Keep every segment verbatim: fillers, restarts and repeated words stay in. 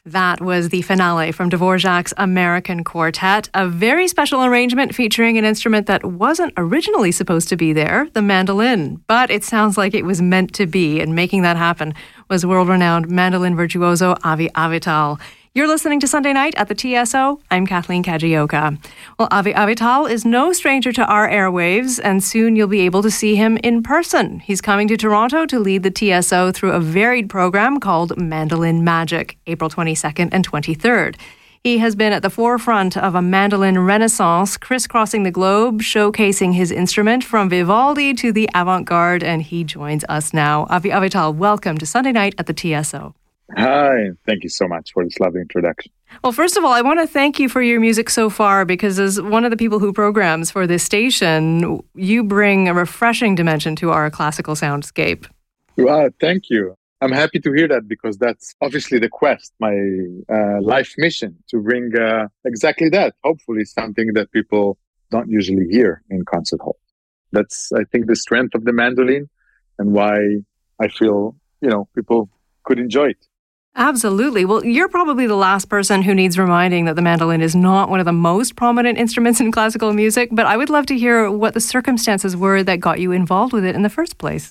That was the finale from Dvorak's American Quartet, a very special arrangement featuring an instrument that wasn't originally supposed to be there, the mandolin. But it sounds like it was meant to be, and making that happen was world-renowned mandolin virtuoso Avi Avital. You're listening to Sunday Night at the T S O. I'm Kathleen Kajioka. Well, Avi Avital is no stranger to our airwaves, and soon you'll be able to see him in person. He's coming to Toronto to lead the T S O through a varied program called Mandolin Magic, April twenty-second and twenty-third. He has been at the forefront of a mandolin renaissance, crisscrossing the globe, showcasing his instrument from Vivaldi to the avant-garde, and he joins us now. Avi Avital, welcome to Sunday Night at the T S O. Hi, thank you so much for this lovely introduction. Well, first of all, I want to thank you for your music so far, because as one of the people who programs for this station, you bring a refreshing dimension to our classical soundscape. Well, thank you. I'm happy to hear that, because that's obviously the quest, my uh, life mission, to bring uh, exactly that. Hopefully something that people don't usually hear in concert hall. That's, I think, the strength of the mandolin, and why I feel, you know, people could enjoy it. Absolutely. Well, you're probably the last person who needs reminding that the mandolin is not one of the most prominent instruments in classical music, but I would love to hear what the circumstances were that got you involved with it in the first place.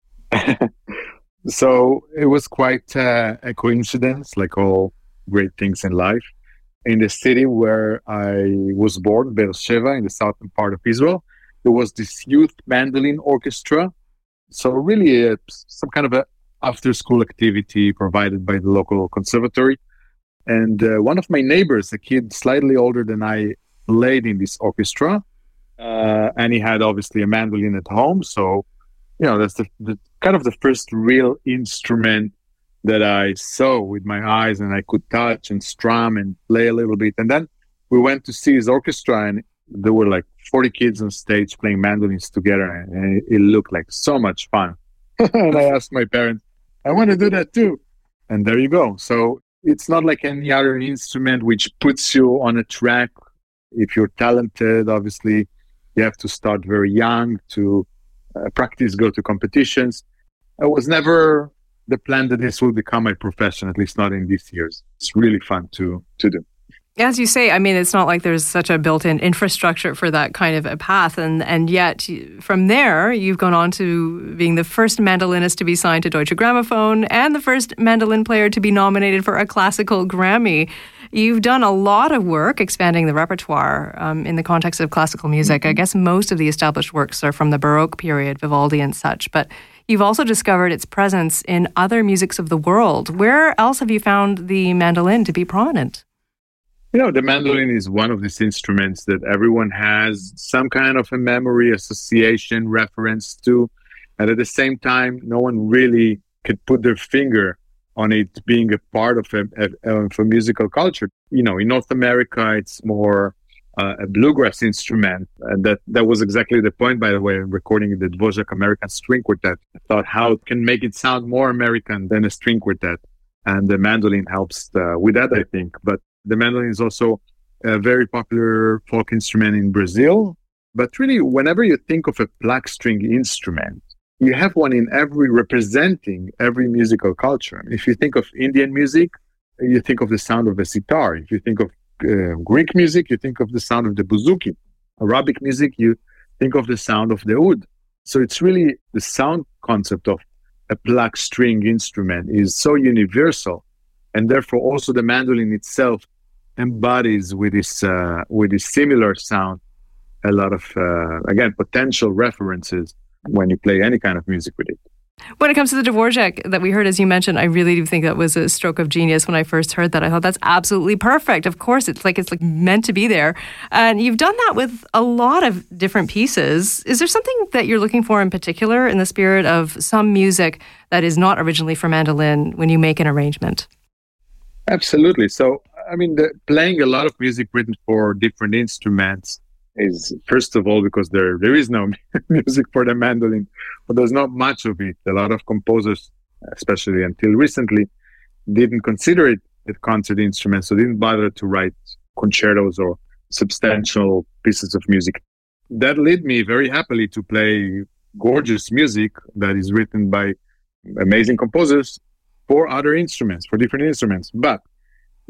So it was quite uh, a coincidence, like all great things in life. In the city where I was born, Beersheba, in the southern part of Israel, there was this youth mandolin orchestra. So really uh, some kind of a after-school activity provided by the local conservatory. And uh, one of my neighbors, a kid slightly older than I, played in this orchestra. Uh, and he had obviously a mandolin at home. So, you know, that's the, the kind of the first real instrument that I saw with my eyes, and I could touch and strum and play a little bit. And then we went to see his orchestra, and there were like forty kids on stage playing mandolins together. And it, it looked like so much fun. And I asked my parents, I want to do that too. And there you go. So it's not like any other instrument which puts you on a track. If you're talented, obviously, you have to start very young to uh, practice, go to competitions. It was never the plan that this will become my profession, at least not in these years. It's really fun to, to do. As you say, I mean, it's not like there's such a built-in infrastructure for that kind of a path. And, and yet, from there, you've gone on to being the first mandolinist to be signed to Deutsche Grammophon and the first mandolin player to be nominated for a classical Grammy. You've done a lot of work expanding the repertoire um, in the context of classical music. Mm-hmm. I guess most of the established works are from the Baroque period, Vivaldi and such. But you've also discovered its presence in other musics of the world. Where else have you found the mandolin to be prominent? You know, the mandolin is one of these instruments that everyone has some kind of a memory, association, reference to. And at the same time, no one really could put their finger on it being a part of a, a, of a musical culture. You know, in North America, it's more uh, a bluegrass instrument. And that, that was exactly the point, by the way, recording the Dvorak American String Quartet. I thought, how can make it sound more American than a string quartet? And the mandolin helps uh, with that, I think. But the mandolin is also a very popular folk instrument in Brazil. But really, whenever you think of a pluck string instrument, you have one in every, representing every musical culture. If you think of Indian music, you think of the sound of a sitar. If you think of uh, Greek music, you think of the sound of the bouzouki. Arabic music, you think of the sound of the oud. So it's really the sound concept of a pluck string instrument is so universal. And therefore, also the mandolin itself embodies with this uh, with this similar sound a lot of uh, again potential references when you play any kind of music with it. When it comes to the Dvorak that we heard, as you mentioned, I really do think that was a stroke of genius when I first heard that. I thought that's absolutely perfect. Of course, it's like it's like meant to be there, and you've done that with a lot of different pieces. Is there something that you're looking for in particular in the spirit of some music that is not originally for mandolin when you make an arrangement? Absolutely. So, I mean, the, playing a lot of music written for different instruments is, first of all, because there there is no music for the mandolin, but there's not much of it. A lot of composers, especially until recently, didn't consider it a concert instrument, so didn't bother to write concertos or substantial pieces of music. That led me very happily to play gorgeous music that is written by amazing composers for other instruments, for different instruments. But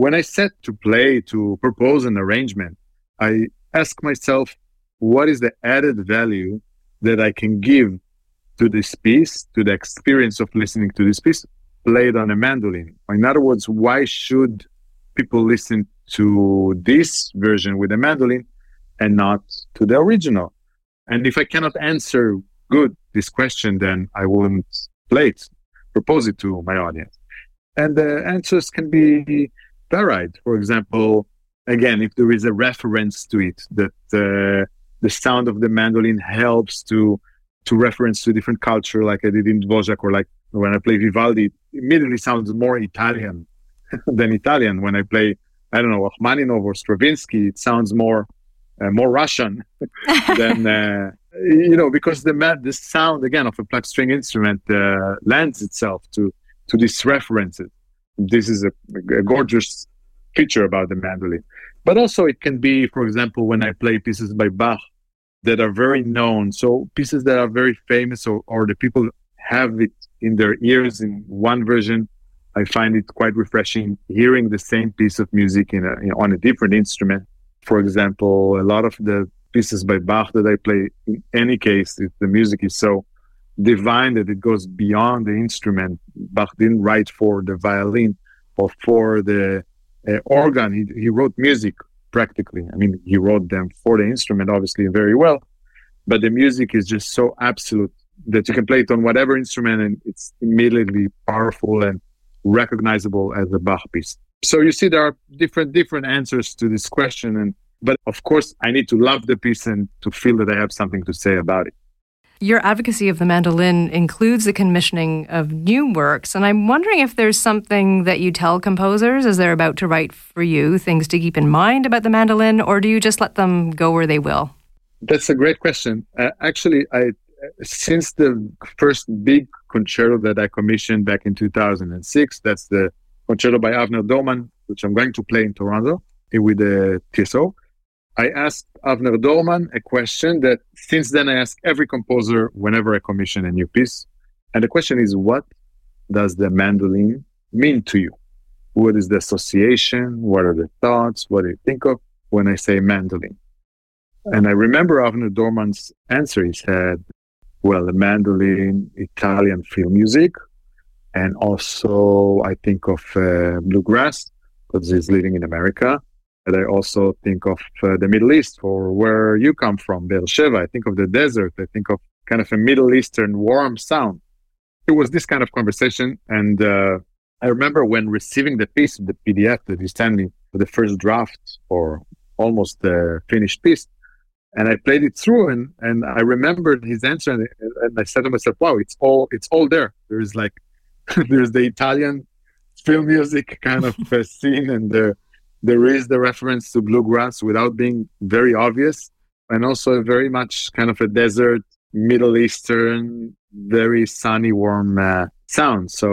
when I set to play, to propose an arrangement, I ask myself, what is the added value that I can give to this piece, to the experience of listening to this piece played on a mandolin? In other words, why should people listen to this version with a mandolin and not to the original? And if I cannot answer good this question, then I wouldn't play it, propose it to my audience. And the answers can be varied. For example, again, if there is a reference to it, that uh, the sound of the mandolin helps to to reference to different culture, like I did in Dvorak, or like when I play Vivaldi, it immediately sounds more Italian than Italian. When I play, I don't know, Rachmaninoff or Stravinsky, it sounds more uh, more Russian than, uh, you know, because the the sound, again, of a plucked string instrument uh, lends itself to, to these references. This is a, a gorgeous feature about the mandolin. But also it can be, for example, when I play pieces by Bach that are very known, so pieces that are very famous, or, or the people have it in their ears in one version, I find it quite refreshing hearing the same piece of music in a, in, on a different instrument. For example, a lot of the pieces by Bach that I play, in any case, if the music is so divine that it goes beyond the instrument. Bach didn't write for the violin or for the uh, organ. He, he wrote music practically. I mean, he wrote them for the instrument, obviously, very well. But the music is just so absolute that you can play it on whatever instrument and it's immediately powerful and recognizable as a Bach piece. So you see, there are different different answers to this question. And but of course, I need to love the piece and to feel that I have something to say about it. Your advocacy of the mandolin includes the commissioning of new works, and I'm wondering if there's something that you tell composers as they're about to write for you, things to keep in mind about the mandolin, or do you just let them go where they will? That's a great question. Uh, actually, I since the first big concerto that I commissioned back in two thousand six, that's the concerto by Avner Dorman, which I'm going to play in Toronto with the T S O. I asked Avner Dorman a question that since then I ask every composer whenever I commission a new piece. And the question is, what does the mandolin mean to you? What is the association? What are the thoughts? What do you think of when I say mandolin? And I remember Avner Dorman's answer. He said, well, the mandolin, Italian film music, and also I think of uh, bluegrass, because he's living in America. And I also think of uh, the Middle East, or where you come from, Beersheba. I think of the desert. I think of kind of a Middle Eastern warm sound. It was this kind of conversation. And uh, I remember when receiving the piece, the P D F that he sent me, the first draft or almost the finished piece, and I played it through, and, and I remembered his answer, and, and I said to myself, wow, it's all it's all there. There's like, there's the Italian film music kind of uh, scene, and the There is the reference to bluegrass without being very obvious, and also very much kind of a desert, Middle Eastern, very sunny, warm uh, sound. So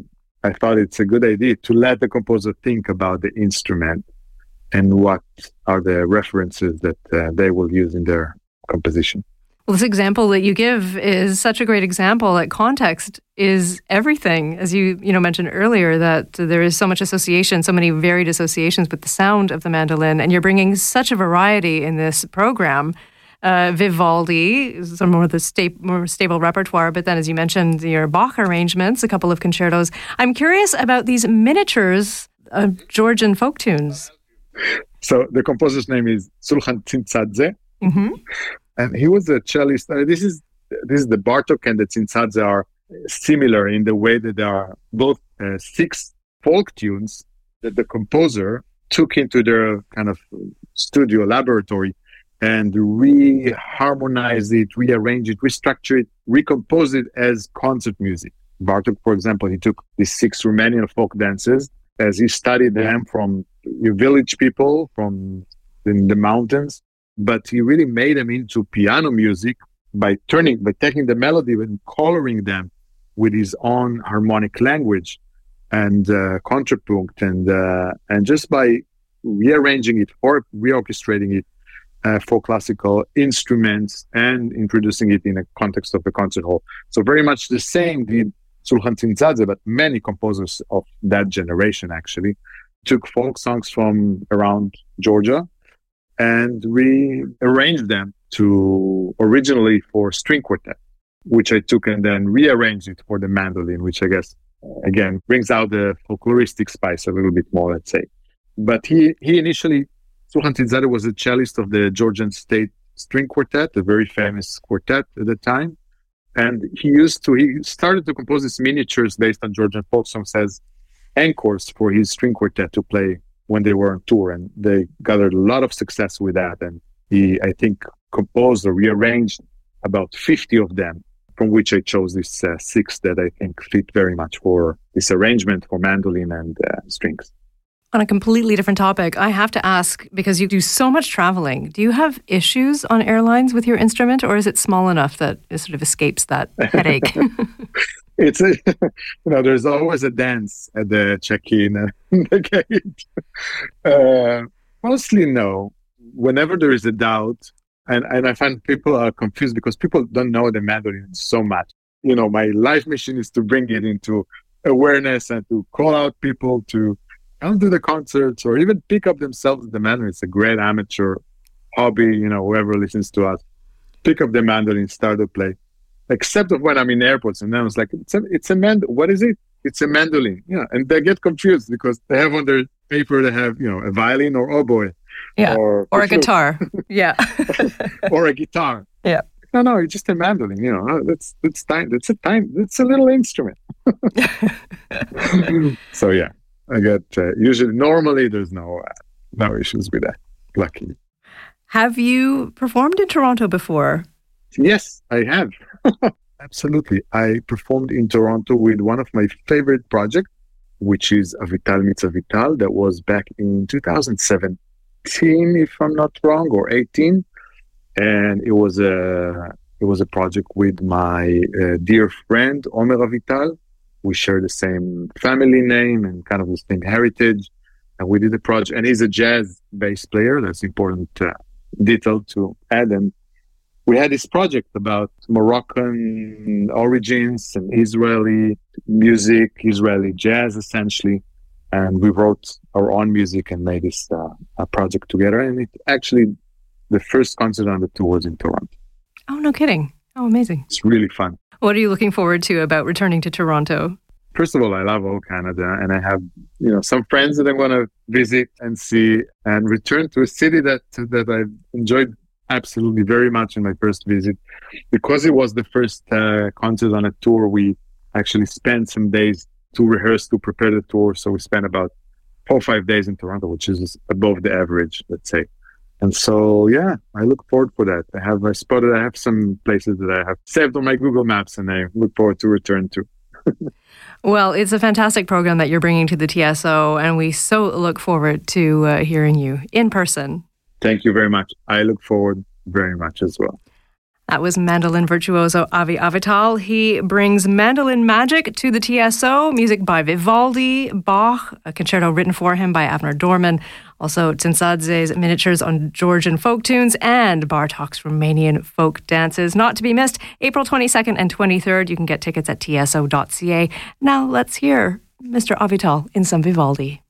I thought it's a good idea to let the composer think about the instrument and what are the references that uh, they will use in their composition. Well, this example that you give is such a great example that context is everything. As you you know mentioned earlier, that there is so much association, so many varied associations with the sound of the mandolin, and you're bringing such a variety in this program. Uh, Vivaldi, some more of the sta- more stable repertoire, but then, as you mentioned, your Bach arrangements, a couple of concertos. I'm curious about these miniatures of Georgian folk tunes. So the composer's name is Sulhan Tsintzadze. Mm-hmm. And he was a cellist. Uh, this is this is the Bartok and the Tsintzadze are similar in the way that they are both uh, six folk tunes that the composer took into their kind of studio laboratory and re-harmonize it, rearrange it, restructure it, recompose it as concert music. Bartok, for example, he took these six Romanian folk dances as he studied them from village people from in the mountains. But he really made them into piano music by turning, by taking the melody and coloring them with his own harmonic language and uh, contrapunct, and uh, and just by rearranging it or reorchestrating it uh, for classical instruments and introducing it in a context of the concert hall. So very much the same did Sulhan Tsintzadze, but many composers of that generation actually. took folk songs from around Georgia and we arranged them to originally for string quartet, which I took and then rearranged it for the mandolin, which I guess, again, brings out the folkloristic spice a little bit more, let's say. But he, he initially, Sultan Tidjadeh was a cellist of the Georgian State String Quartet, a very famous quartet at the time. And he used to, he started to compose these miniatures based on Georgian folk songs as encores for his string quartet to play when they were on tour. And they gathered a lot of success with that. And he, I think, composed or rearranged about fifty of them, from which I chose these uh, six that I think fit very much for this arrangement for mandolin and uh, strings. On a completely different topic, I have to ask, because you do so much traveling, do you have issues on airlines with your instrument, or is it small enough that it sort of escapes that headache? It's a, you know, there's always a dance at the check-in and the gate. Uh, mostly no. Whenever there is a doubt, and, and I find people are confused because people don't know the mandolin so much. You know, my life mission is to bring it into awareness and to call out people to come to the concerts or even pick up themselves the mandolin. It's a great amateur hobby, you know, whoever listens to us. Pick up the mandolin, start to play. Except of when I'm in airports, and then I was like, it's a, it's a mand. What is it? It's a mandolin. Yeah, and they get confused because they have on their paper they have, you know, a violin or oboe, yeah, or, or a guitar, yeah, or a guitar. Yeah. No, no, it's just a mandolin. You know, that's that's time. That's a time. It's a little instrument. So yeah, I get uh, usually normally there's no uh, no issues with that. Luckily. Have you performed in Toronto before? Yes, I have. Absolutely. I performed in Toronto with one of my favorite projects, which is Avital Mitzvah Vital. That was back in two thousand seventeen, if I'm not wrong, or eighteen. And it was a it was a project with my uh, dear friend, Omer Avital. We share the same family name and kind of the same heritage. And we did the project. And he's a jazz bass player. That's important uh, detail to add. And we had this project about Moroccan origins and Israeli music, Israeli jazz, essentially. And we wrote our own music and made this uh, a project together. And it actually, the first concert on the tour was in Toronto. Oh, no kidding. Oh, amazing. It's really fun. What are you looking forward to about returning to Toronto? First of all, I love all Canada, and I have, you know, some friends that I want to visit and see, and return to a city that that I've enjoyed absolutely very much in my first visit. Because it was the first uh, concert on a tour, we actually spent some days to rehearse, to prepare the tour. So we spent about four or five days in Toronto, which is above the average, let's say. And so, yeah, I look forward for that. I have I spotted, I have some places that I have saved on my Google Maps, and I look forward to return to. Well, it's a fantastic program that you're bringing to the T S O, and we so look forward to uh, hearing you in person. Thank you very much. I look forward very much as well. That was mandolin virtuoso Avi Avital. He brings mandolin magic to the T S O. Music by Vivaldi, Bach, a concerto written for him by Avner Dorman. Also, Tsintzadze's miniatures on Georgian folk tunes and Bartok's Romanian folk dances. Not to be missed, April twenty-second and twenty-third. You can get tickets at T S O dot C A. Now let's hear Mister Avital in some Vivaldi.